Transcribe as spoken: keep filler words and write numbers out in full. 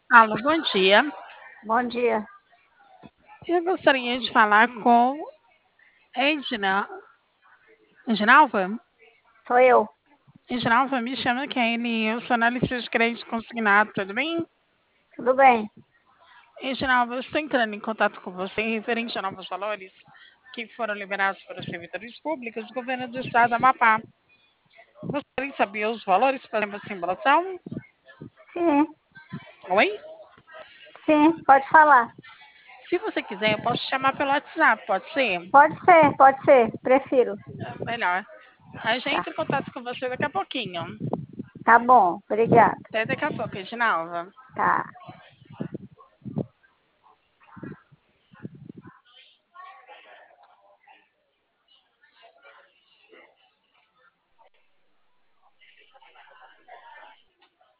Alô, bom dia. Bom dia. Eu gostaria de falar com Edna. Edinalva? Sou eu. Edinalva, me chama Kelly. Eu sou analista de crédito consignado, tudo bem? Tudo bem? Edinalva, eu estou entrando em contato com você referente a novos valores que foram liberados para os servidores públicos do governo do estado do Amapá. Gostaria de saber os valores para a simulação? Sim, Oi? sim, pode falar. Se você quiser, eu posso te chamar pelo WhatsApp, pode ser? Pode ser, pode ser. Prefiro. É melhor. Aí já Tá, entro em contato com você daqui a pouquinho. tá bom. Obrigada. Até daqui a pouco, Edinalva. Tá.